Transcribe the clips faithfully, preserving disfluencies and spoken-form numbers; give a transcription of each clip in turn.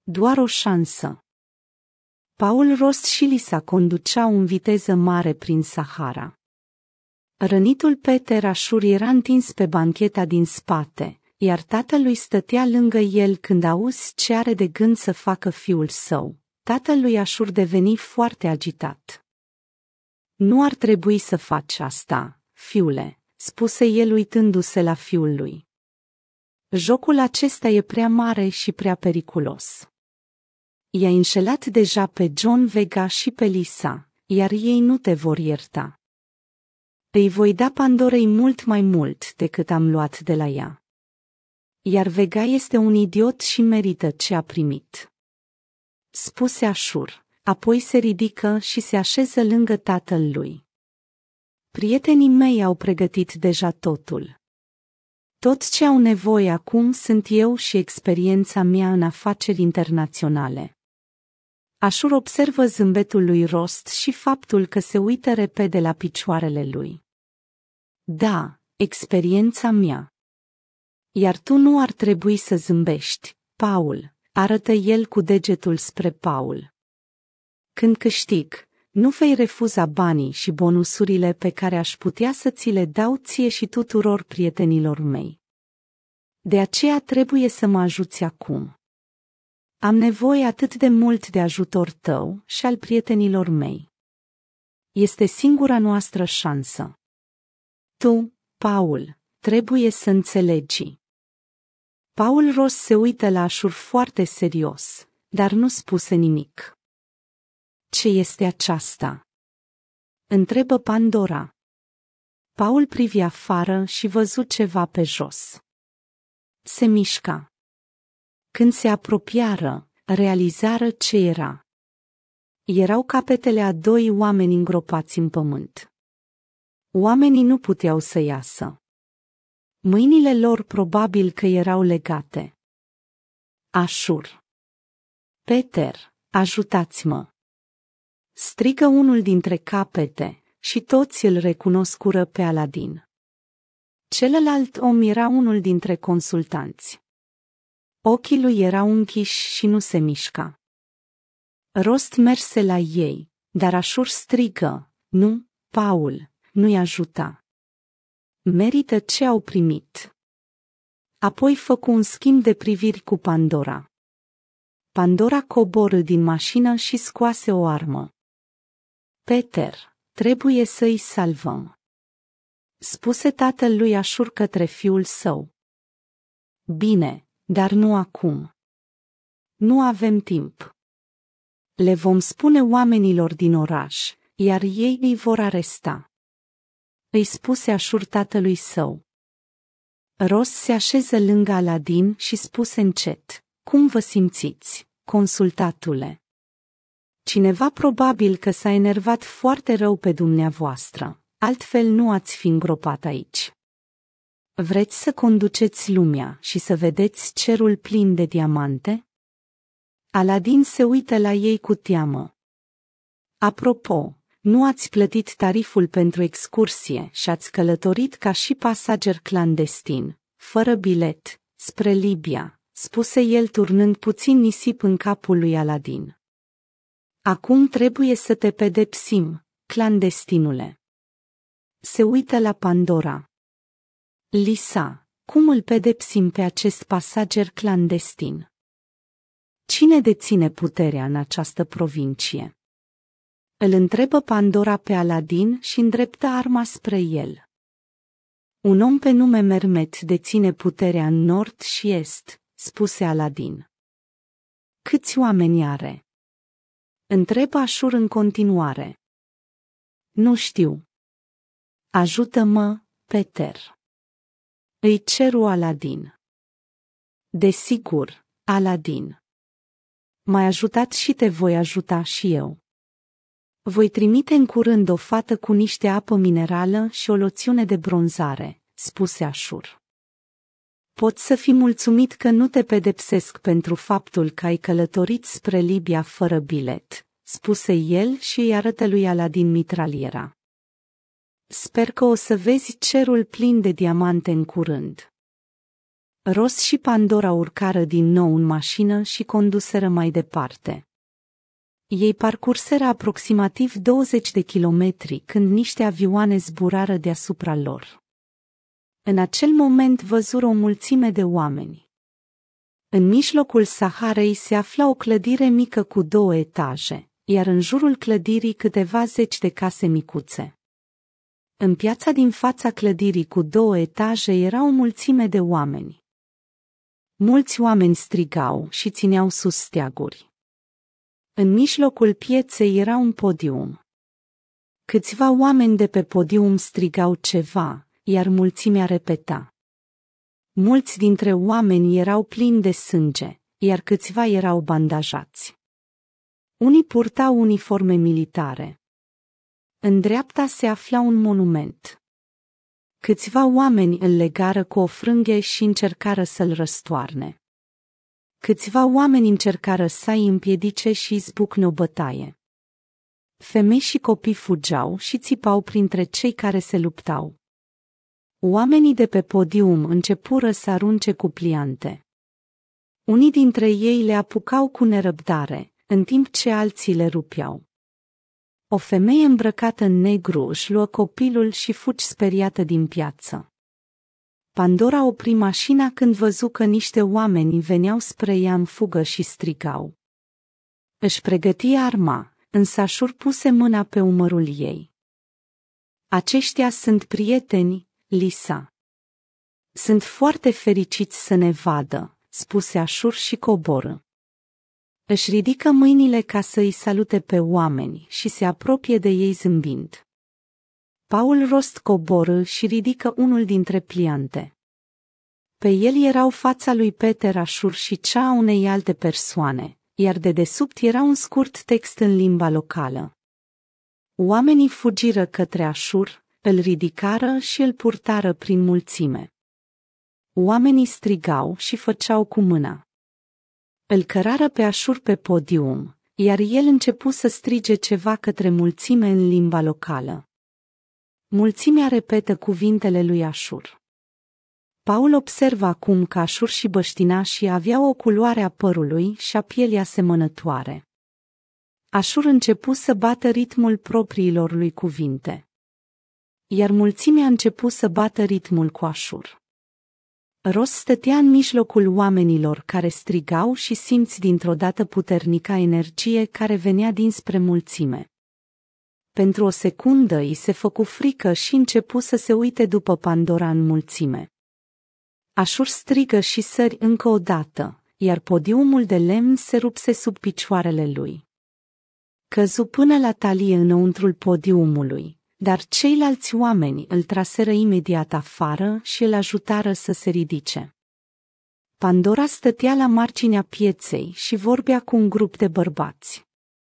Doar o șansă. Paul, Ross și Lisa conduceau în viteză mare prin Sahara. Rănitul Peter Ashur era întins pe bancheta din spate, iar tatălui stătea lângă el când auzi ce are de gând să facă fiul său. Tatăl lui Ashur deveni foarte agitat. Nu ar trebui să faci asta, fiule, spuse el uitându-se la fiul lui. Jocul acesta e prea mare și prea periculos. I-a înșelat deja pe John Vega și pe Lisa, iar ei nu te vor ierta. Îi voi da Pandorei mult mai mult decât am luat de la ea. Iar Vega este un idiot și merită ce a primit. Spuse Ashur, apoi se ridică și se așeză lângă tatăl lui. Prietenii mei au pregătit deja totul. Tot ce au nevoie acum sunt eu și experiența mea în afaceri internaționale. Ashur observă zâmbetul lui Rost și faptul că se uită repede la picioarele lui. Da, experiența mea. Iar tu nu ar trebui să zâmbești, Paul, arătă el cu degetul spre Paul. Când câștig, nu vei refuza banii și bonusurile pe care aș putea să ți le dau ție și tuturor prietenilor mei. De aceea trebuie să mă ajuți acum. Am nevoie atât de mult de ajutor tău și al prietenilor mei. Este singura noastră șansă. Tu, Paul, trebuie să înțelegi. Paul Ross se uită la Ashur foarte serios, dar nu spuse nimic. Ce este aceasta? Întrebă Pandora. Paul privi afară și văzu ceva pe jos. Se mișca. Când se apropiară, realizară ce era. Erau capetele a doi oameni îngropați în pământ. Oamenii nu puteau să iasă. Mâinile lor probabil că erau legate. Ashur. Peter, ajutați-mă! Strigă unul dintre capete și toți îl recunoscură pe Aladin. Celălalt om era unul dintre consultanți. Ochii lui erau închiși și nu se mișca. Rost merse la ei, dar Ashur strigă, nu, Paul, nu-i ajuta. Merită ce au primit. Apoi făcu un schimb de priviri cu Pandora. Pandora coborî din mașină și scoase o armă. Peter, trebuie să-i salvăm, spuse tatăl lui Ashur către fiul său. Bine, dar nu acum. Nu avem timp. Le vom spune oamenilor din oraș, iar ei îi vor aresta. Îi spuse Ashur tatălui său. Rost se așeză lângă Aladin și spuse încet, cum vă simțiți, consultatule? Cineva probabil că s-a enervat foarte rău pe dumneavoastră, altfel nu ați fi îngropat aici. Vreți să conduceți lumea și să vedeți cerul plin de diamante? Aladin se uită la ei cu teamă. Apropo, nu ați plătit tariful pentru excursie și ați călătorit ca și pasager clandestin, fără bilet, spre Libia, spuse el turnând puțin nisip în capul lui Aladin. Acum trebuie să te pedepsim, clandestinule. Se uită la Pandora. Lisa, cum îl pedepsim pe acest pasager clandestin? Cine deține puterea în această provincie? Îl întrebă Pandora pe Aladin și îndreptă arma spre el. Un om pe nume Mermet deține puterea în nord și est, spuse Aladin. Câți oameni are? Întrebă Ashur în continuare. Nu știu. Ajută-mă, Peter. Îi ceru Aladin. Desigur, Aladin. M-ai ajutat și te voi ajuta și eu. Voi trimite în curând o fată cu niște apă minerală și o loțiune de bronzare, spuse Ashur. Poți să fii mulțumit că nu te pedepsesc pentru faptul că ai călătorit spre Libia fără bilet, spuse el și îi arătă lui Aladin mitraliera. Sper că o să vezi cerul plin de diamante în curând. Ross și Pandora urcară din nou în mașină și conduseră mai departe. Ei parcurseră aproximativ douăzeci de kilometri când niște avioane zburară deasupra lor. În acel moment văzură o mulțime de oameni. În mijlocul Saharei se afla o clădire mică cu două etaje, iar în jurul clădirii câteva zeci de case micuțe. În piața din fața clădirii cu două etaje era o mulțime de oameni. Mulți oameni strigau și țineau sus steaguri. În mijlocul pieței era un podium. Câțiva oameni de pe podium strigau ceva, iar mulțimea repeta. Mulți dintre oameni erau plini de sânge, iar câțiva erau bandajați. Unii purtau uniforme militare. În dreapta se afla un monument. Câțiva oameni îl legară cu o frânghie și încercară să-l răstoarne. Câțiva oameni încercară să-i împiedice și izbucne o bătaie. Femei și copii fugeau și țipau printre cei care se luptau. Oamenii de pe podium începură să arunce cu pliante. Unii dintre ei le apucau cu nerăbdare, în timp ce alții le rupeau. O femeie îmbrăcată în negru își luă copilul și fugi speriată din piață. Pandora opri mașina când văzu că niște oameni veneau spre ea în fugă și strigau. Își pregăti arma, însă Ashur puse mâna pe umărul ei. Aceștia sunt prieteni, Lisa. Sunt foarte fericiți să ne vadă, spuse Ashur și coboră. Își ridică mâinile ca să îi salute pe oameni și se apropie de ei zâmbind. Paul Rost coboră și ridică unul dintre pliante. Pe el erau fața lui Peter Ashur și cea a unei alte persoane, iar de desubt era un scurt text în limba locală. Oamenii fugiră către Ashur, îl ridicară și îl purtară prin mulțime. Oamenii strigau și făceau cu mâna. Îl cărară pe Ashur pe podium, iar el începu să strige ceva către mulțime în limba locală. Mulțimea repetă cuvintele lui Ashur. Paul observă acum că Ashur și băștinașii aveau o culoare a părului și a pielii asemănătoare. Ashur începu să bată ritmul propriilor lui cuvinte. Iar mulțimea a început să bată ritmul cu Ashur. Ros stătea în mijlocul oamenilor care strigau și simți dintr-o dată puternica energie care venea dinspre mulțime. Pentru o secundă îi se făcu frică și începu să se uite după Pandora în mulțime. Ashur strigă și sări încă o dată, iar podiumul de lemn se rupse sub picioarele lui. Căzu până la talie înăuntrul podiumului, dar ceilalți oameni îl traseră imediat afară și îl ajutară să se ridice. Pandora stătea la marginea pieței și vorbea cu un grup de bărbați.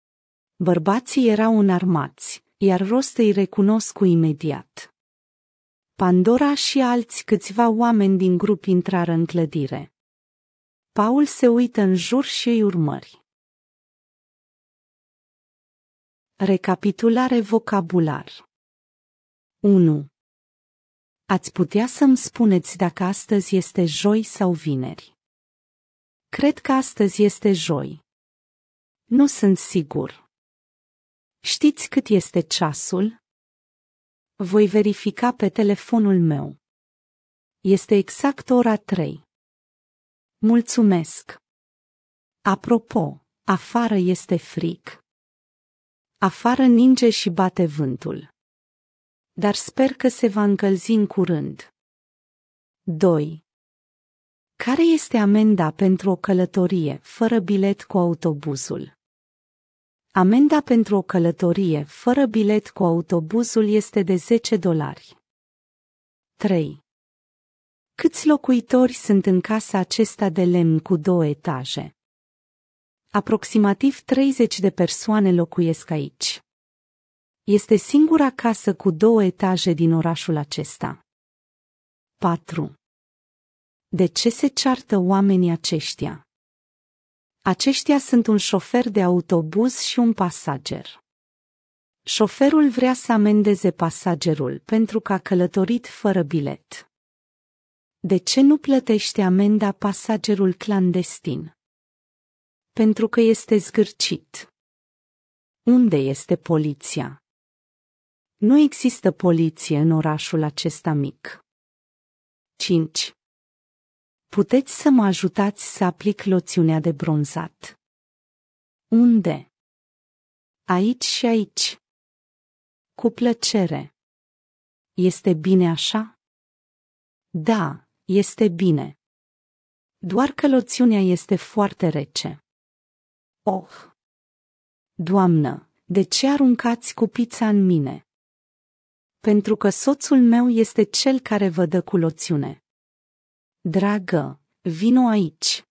Bărbații erau înarmați, iar Rost îi recunosc imediat. Pandora și alți câțiva oameni din grup intrară în clădire. Paul se uită în jur și îi urmări. Recapitulare vocabular. unu. Ați putea să-mi spuneți dacă astăzi este joi sau vineri? Cred că astăzi este joi. Nu sunt sigur. Știți cât este ceasul? Voi verifica pe telefonul meu. Este exact ora trei. Mulțumesc. Apropo, afară este frig. Afară ninge și bate vântul. Dar sper că se va încălzi în curând. doi. Care este amenda pentru o călătorie fără bilet cu autobuzul? Amenda pentru o călătorie fără bilet cu autobuzul este de zece dolari. trei. Câți locuitori sunt în casa acesta de lemn cu două etaje? Aproximativ treizeci de persoane locuiesc aici. Este singura casă cu două etaje din orașul acesta. patru. De ce se ceartă oamenii aceștia? Aceștia sunt un șofer de autobuz și un pasager. Șoferul vrea să amendeze pasagerul pentru că a călătorit fără bilet. De ce nu plătește amenda pasagerul clandestin? Pentru că este zgârcit. Unde este poliția? Nu există poliție în orașul acesta mic. cinci. Puteți să mă ajutați să aplic loțiunea de bronzat. Unde? Aici și aici. Cu plăcere. Este bine așa? Da, este bine. Doar că loțiunea este foarte rece. Oh! Doamnă, de ce aruncați cupița în mine? Pentru că soțul meu este cel care vă dă cu loțiune. Dragă, vino aici.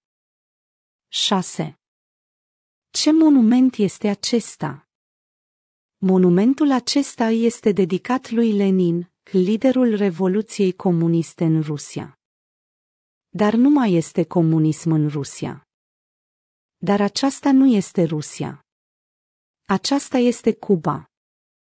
șase. Ce monument este acesta? Monumentul acesta este dedicat lui Lenin, liderul Revoluției Comuniste în Rusia. Dar nu mai este comunism în Rusia. Dar aceasta nu este Rusia. Aceasta este Cuba.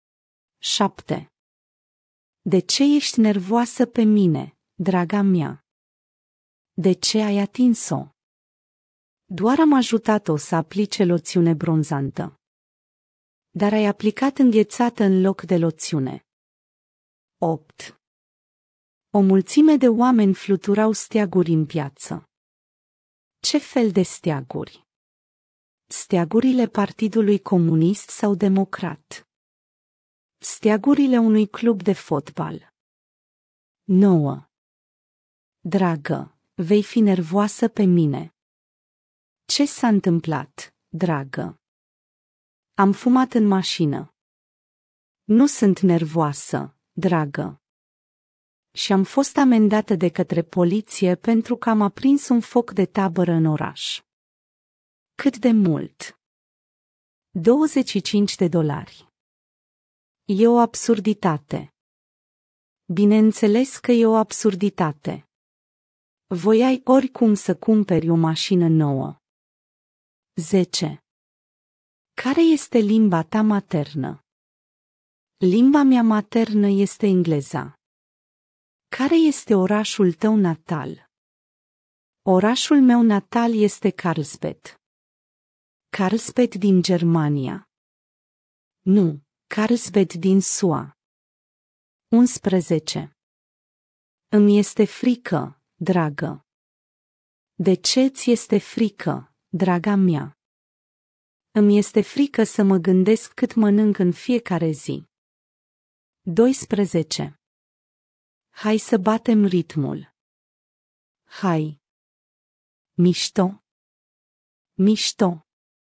șapte. De ce ești nervoasă pe mine, draga mea? De ce ai atins-o? Doar am ajutat-o să aplice loțiune bronzantă. Dar ai aplicat înghețată în loc de loțiune. opt. O mulțime de oameni fluturau steaguri în piață. Ce fel de steaguri? Steagurile Partidului Comunist sau Democrat? Steagurile unui club de fotbal. nouă. Dragă, vei fi nervoasă pe mine. Ce s-a întâmplat, dragă? Am fumat în mașină. Nu sunt nervoasă, dragă. Și am fost amendată de către poliție pentru că am aprins un foc de tabără în oraș. Cât de mult? douăzeci și cinci de dolari. E o absurditate. Bineînțeles că e o absurditate. Voiai oricum să cumperi o mașină nouă. zece. Care este limba ta maternă? Limba mea maternă este engleza. Care este orașul tău natal? Orașul meu natal este Carlsbad. Carlsbad din Germania. Nu, Carlsbad din S U A. unsprezece. Îmi este frică, dragă. De ce ți este frică, draga mea? Îmi este frică să mă gândesc cât mănânc în fiecare zi. doisprezece. Hai să batem ritmul. Hai. Mișto. Mișto.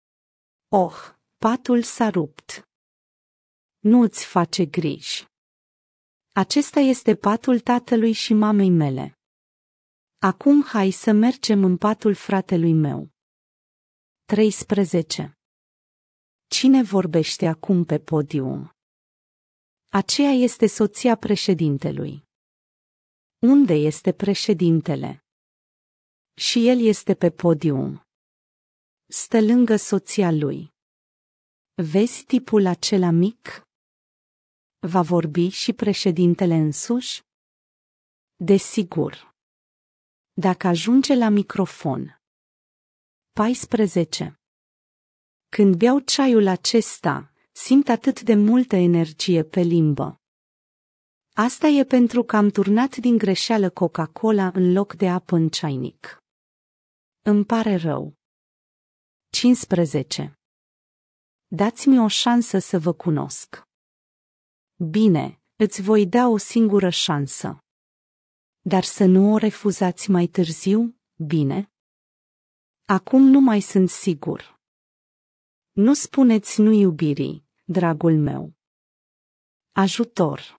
Oh, patul s-a rupt. Nu îți face griji. Acesta este patul tatălui și mamei mele. Acum hai să mergem în patul fratelui meu. treisprezece. Cine vorbește acum pe podium? Aceea este soția președintelui. Unde este președintele? Și el este pe podium. Stă lângă soția lui. Vezi tipul acela mic? Va vorbi și președintele însuși? Desigur. Dacă ajunge la microfon. paisprezece. Când beau ceaiul acesta, simt atât de multă energie pe limbă. Asta e pentru că am turnat din greșeală Coca-Cola în loc de apă în ceainic. Îmi pare rău. cincisprezece. Dați-mi o șansă să vă cunosc. Bine, îți voi da o singură șansă. Dar să nu o refuzați mai târziu, bine? Acum nu mai sunt sigur. Nu spuneți nu iubirii, dragul meu. Ajutor.